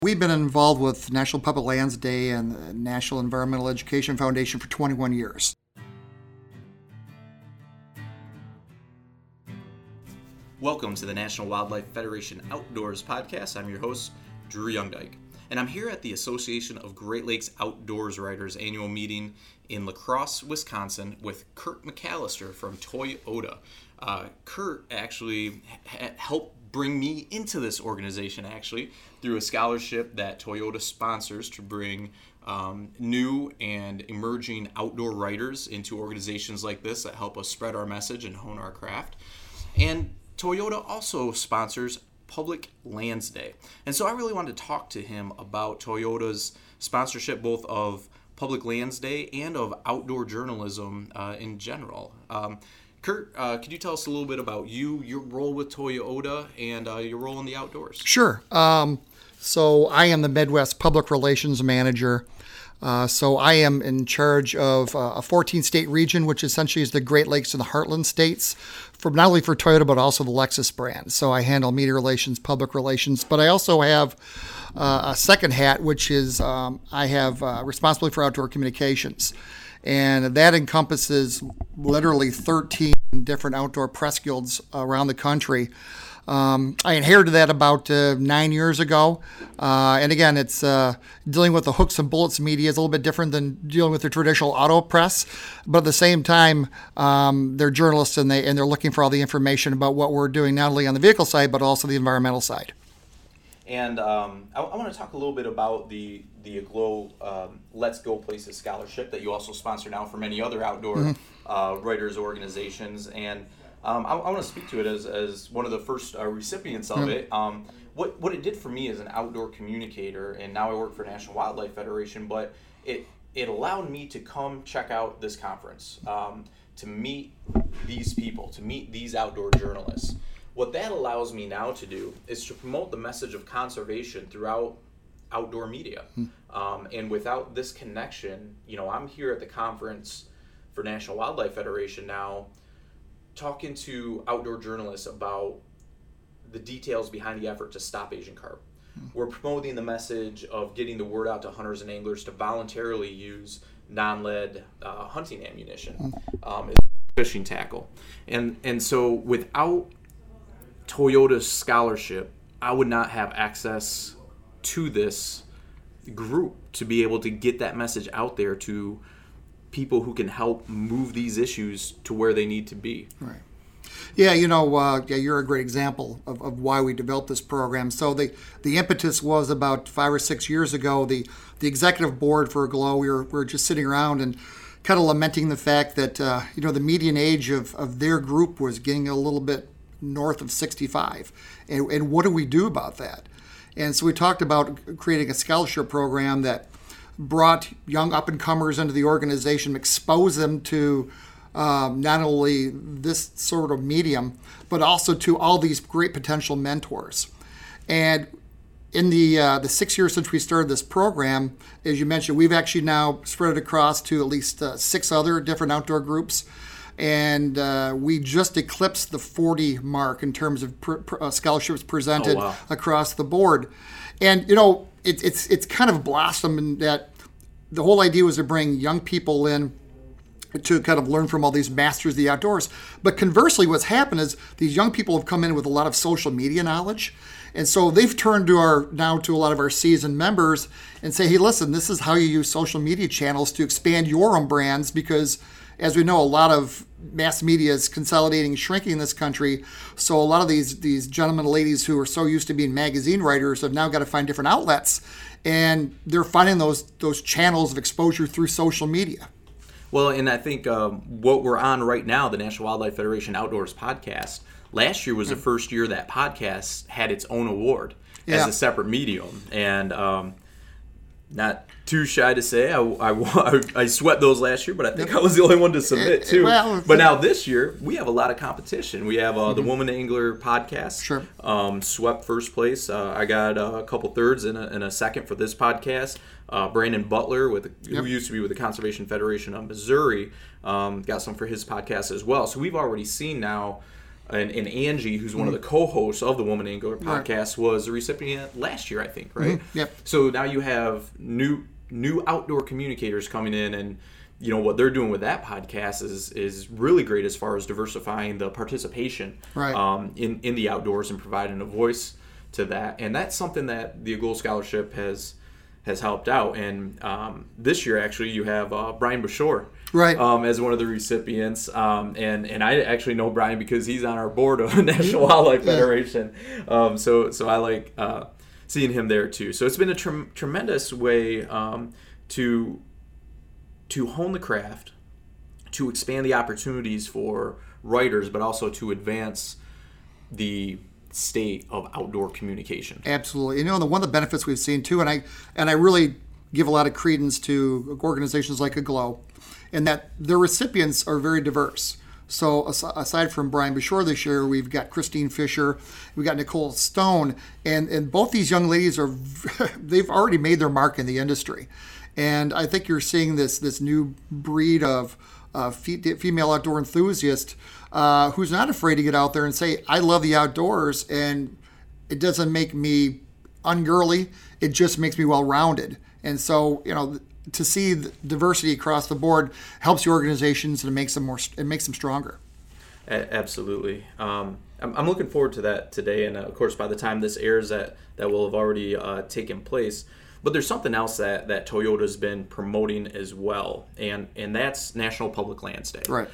We've been involved with National Public Lands Day and the National Environmental Education Foundation for 21 years. Welcome to the National Wildlife Federation Outdoors Podcast. I'm your host, Drew Youngdyke, and I'm here at the Association of Great Lakes Outdoors Writers annual meeting in La Crosse, Wisconsin with Kurt McAllister from Toyota. Kurt actually helped bring me into this organization through a scholarship that Toyota sponsors to bring new and emerging outdoor writers into organizations like this that help us spread our message and hone our craft. And Toyota also sponsors Public Lands Day. And so I really wanted to talk to him about Toyota's sponsorship both of Public Lands Day and of outdoor journalism in general. Kurt, could you tell us a little bit about you, your role with Toyota, and your role in the outdoors? Sure. So I am the Midwest Public Relations Manager. So I am in charge of a 14-state region, which essentially is the Great Lakes and the Heartland states, not only for Toyota, but also the Lexus brand. So I handle media relations, public relations, but I also have a second hat, which is I have responsibility for outdoor communications. And that encompasses literally 13 different outdoor press guilds around the country. I inherited that about 9 years ago. And again, it's dealing with the hooks and bullets media is a little bit different than dealing with the traditional auto press. But at the same time, they're journalists and they're looking for all the information about what we're doing, not only on the vehicle side, but also the environmental side. And I want to talk a little bit about the Aglow Let's Go Places scholarship that you also sponsor now for many other outdoor writers organizations. And I want to speak to it as one of the first recipients of it. What it did for me as an outdoor communicator, and now I work for National Wildlife Federation, but it allowed me to come check out this conference, to meet these people, to meet these outdoor journalists. What that allows me now to do is to promote the message of conservation throughout outdoor media. And without this connection, I'm here at the conference for National Wildlife Federation now, talking to outdoor journalists about the details behind the effort to stop Asian carp. We're promoting the message of getting the word out to hunters and anglers to voluntarily use non-lead hunting ammunition as fishing tackle. And so without Toyota's scholarship, I would not have access to this group to be able to get that message out there to people who can help move these issues to where they need to be. Right. Yeah, you're a great example of why we developed this program. So the impetus was about 5 or 6 years ago. The executive board for Aglow, we were just sitting around and kind of lamenting the fact that the median age of their group was getting a little bit north of 65. And what do we do about that? And so we talked about creating a scholarship program that brought young up-and-comers into the organization, expose them to not only this sort of medium, but also to all these great potential mentors. And in the 6 years since we started this program, as you mentioned, we've actually now spread it across to at least 6 other different outdoor groups. And we just eclipsed the 40 mark in terms of scholarships presented across the board. And, it's kind of blossomed in that the whole idea was to bring young people in to kind of learn from all these masters of the outdoors. But conversely, what's happened is these young people have come in with a lot of social media knowledge. And so they've turned to a lot of our seasoned members and say, hey, listen, this is how you use social media channels to expand your own brands, because as we know, a lot of mass media is consolidating and shrinking in this country. So a lot of these gentlemen and ladies who are so used to being magazine writers have now got to find different outlets. And they're finding those channels of exposure through social media. Well, and I think what we're on right now, the National Wildlife Federation Outdoors Podcast, last year was the first year that podcast had its own award as a separate medium. And not too shy to say, I swept those last year, but I think I was the only one to submit too. But now this year, we have a lot of competition. We have the Woman Angler podcast, swept first place. I got a couple thirds and a second for this podcast. Brandon Butler, who used to be with the Conservation Federation of Missouri, got some for his podcast as well. So we've already seen now and Angie, who's one of the co-hosts of the Woman Angler podcast, was a recipient last year, I think, right? Yep. So now you have new outdoor communicators coming in, and what they're doing with that podcast is really great as far as diversifying the participation in the outdoors and providing a voice to that. And that's something that the Aglow Scholarship has helped out. And this year, actually, you have Brian Bashore as one of the recipients. And I actually know Brian because he's on our board of the National Wildlife Federation. So I like seeing him there too. So it's been a tremendous way to hone the craft, to expand the opportunities for writers, but also to advance the state of outdoor communication. Absolutely. One of the benefits we've seen too, and I really give a lot of credence to organizations like Aglow, in that their recipients are very diverse. So aside from Brian Bashore this year, we've got Christine Fisher, we've got Nicole Stone, and both these young ladies they've already made their mark in the industry. And I think you're seeing this new breed of female outdoor enthusiast who's not afraid to get out there and say, I love the outdoors, and it doesn't make me ungirly, it just makes me well-rounded. And so, to see the diversity across the board helps the organizations and it makes them stronger. Absolutely. I'm looking forward to that today, and of course, by the time this airs, that will have already taken place. But there's something else that Toyota's been promoting as well, and that's National Public Lands Day. Right.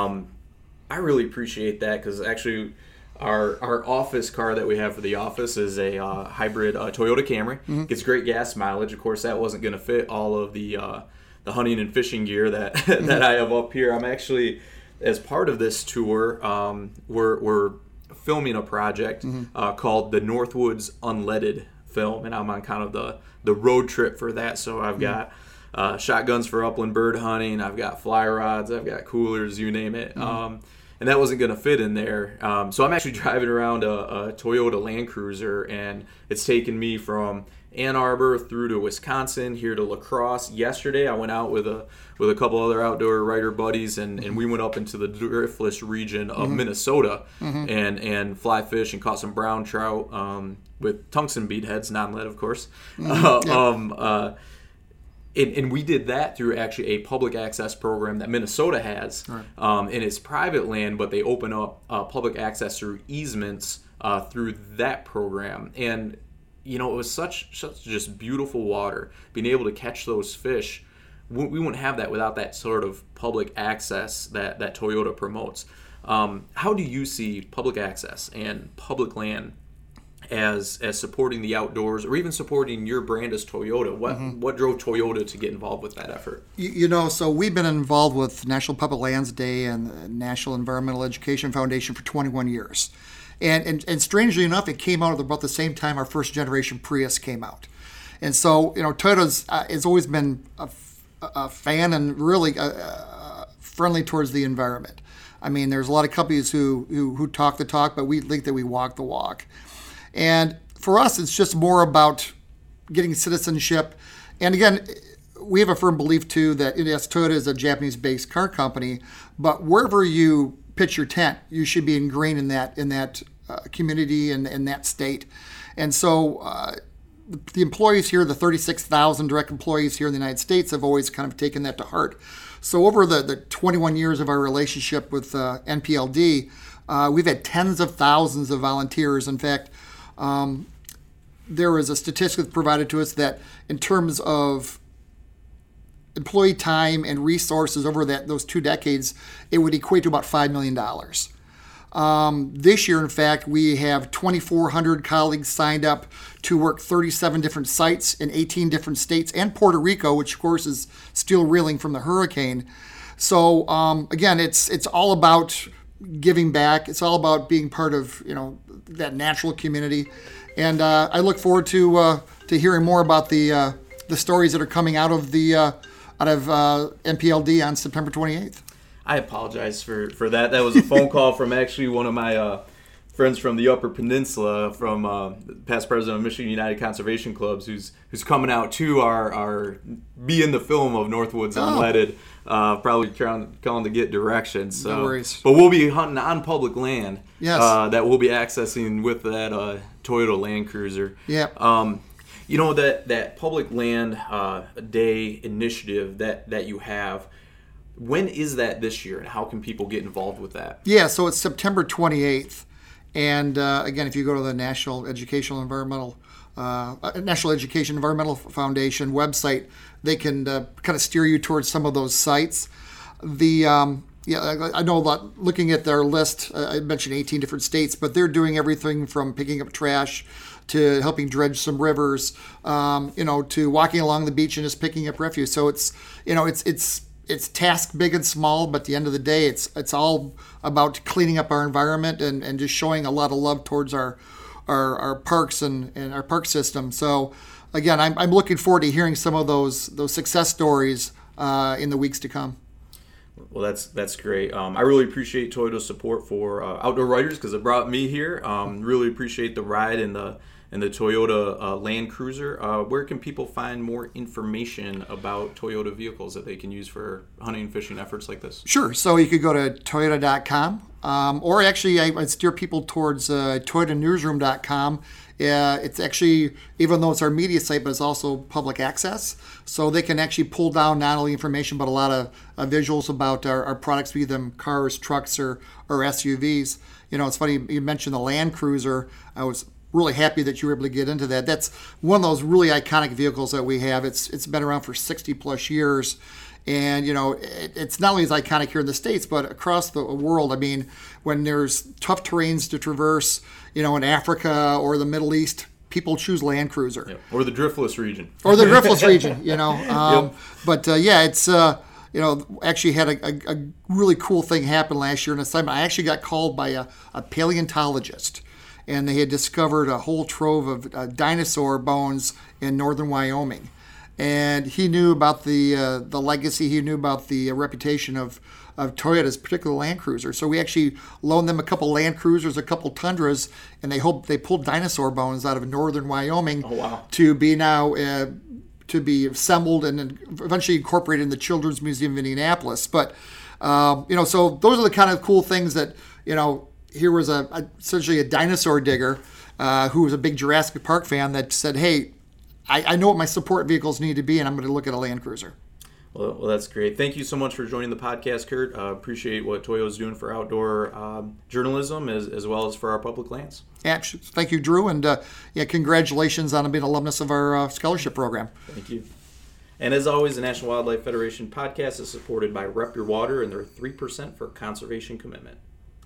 I really appreciate that because actually our office car that we have for the office is a hybrid Toyota Camry. Gets great gas mileage. Of course, that wasn't going to fit all of the hunting and fishing gear that that I have up here. I'm actually, as part of this tour, we're filming a project called the Northwoods Unleaded film, and I'm on kind of the road trip for that. So I've got shotguns for upland bird hunting, I've got fly rods, I've got coolers, you name it. And that wasn't going to fit in there. So I'm actually driving around a Toyota Land Cruiser, and it's taken me from Ann Arbor through to Wisconsin, here to La Crosse. Yesterday I went out with a couple other outdoor writer buddies, and we went up into the driftless region of Minnesota and fly fish and caught some brown trout with tungsten bead heads, non-lead of course. And we did that through actually a public access program that Minnesota has. And it's private land, but they open up public access through easements through that program. And it was such just beautiful water. Being able to catch those fish, we wouldn't have that without that sort of public access that Toyota promotes. How do you see public access and public land as supporting the outdoors, or even supporting your brand as Toyota? What drove Toyota to get involved with that effort? So we've been involved with National Public Lands Day and the National Environmental Education Foundation for 21 years. And strangely enough, it came out at about the same time our first generation Prius came out. And so, Toyota's has always been a fan and really friendly towards the environment. I mean, there's a lot of companies who talk the talk, but we think that we walk the walk. And for us, it's just more about getting citizenship. And again, we have a firm belief, too, that yes, Toyota is a Japanese-based car company, but wherever you pitch your tent, you should be ingrained in that community and in that state. And so the employees here, the 36,000 direct employees here in the United States, have always kind of taken that to heart. So over the 21 years of our relationship with NPLD, we've had tens of thousands of volunteers. In fact, there was a statistic provided to us that in terms of employee time and resources over those 2 decades, it would equate to about $5 million. This year, in fact, we have 2,400 colleagues signed up to work 37 different sites in 18 different states and Puerto Rico, which of course is still reeling from the hurricane. So again, it's all about giving back. It's all about being part of that natural community, and I look forward to hearing more about the stories that are coming out of NPLD on September 28th. I apologize for that. That was a phone call from actually one of my friends from the Upper Peninsula, from past president of Michigan United Conservation Clubs, who's coming out to our be in the film of Northwoods Unleaded. Probably calling to get directions. So. No worries. But we'll be hunting on public land. Yes. That we'll be accessing with that Toyota Land Cruiser. Yeah. You know, that public land day initiative that you have. When is that this year, and how can people get involved with that? Yeah, so it's September 28th. And again, if you go to the National Education Environmental Foundation website, they can kind of steer you towards some of those sites. I know a lot. Looking at their list, I mentioned 18 different states, but they're doing everything from picking up trash to helping dredge some rivers, to walking along the beach and just picking up refuse. So it's task big and small, but at the end of the day, it's all about cleaning up our environment and just showing a lot of love towards our parks and our park system. So again, I'm looking forward to hearing some of those success stories in the weeks to come. Well, that's great. I really appreciate Toyota's support for Outdoor Writers because it brought me here. Really appreciate the ride and the Toyota Land Cruiser. Where can people find more information about Toyota vehicles that they can use for hunting and fishing efforts like this? Sure. So you could go to toyota.com, or actually I'd steer people towards toyotanewsroom.com. It's actually, even though it's our media site, but it's also public access. So they can actually pull down not only information, but a lot of visuals about our products, be them cars, trucks, or SUVs. It's funny, you mentioned the Land Cruiser. I was really happy that you were able to get into that. That's one of those really iconic vehicles that we have. It's been around for 60 plus years. And, it's not only as iconic here in the States, but across the world. I mean, when there's tough terrains to traverse, in Africa or the Middle East, people choose Land Cruiser. Yeah. Or the driftless region. Yep. But, it's... actually had a really cool thing happen last year in assignment. I actually got called by a paleontologist, and they had discovered a whole trove of dinosaur bones in northern Wyoming. And he knew about the legacy. He knew about the reputation of Toyota's particular Land Cruiser. So we actually loaned them a couple Land Cruisers, a couple Tundras, and they pulled dinosaur bones out of northern Wyoming. Oh, wow. To be now to be assembled and then eventually incorporated in the Children's Museum of Indianapolis. But so those are the kind of cool things that here was essentially a dinosaur digger who was a big Jurassic Park fan that said, hey, I know what my support vehicles need to be, and I'm going to look at a Land Cruiser. Well, that's great. Thank you so much for joining the podcast, Kurt. Appreciate what Toyota's doing for outdoor journalism as well as for our public lands. Actually, thank you, Drew, and congratulations on being an alumnus of our scholarship program. Thank you. And as always, the National Wildlife Federation podcast is supported by Rep Your Water and their 3% for conservation commitment.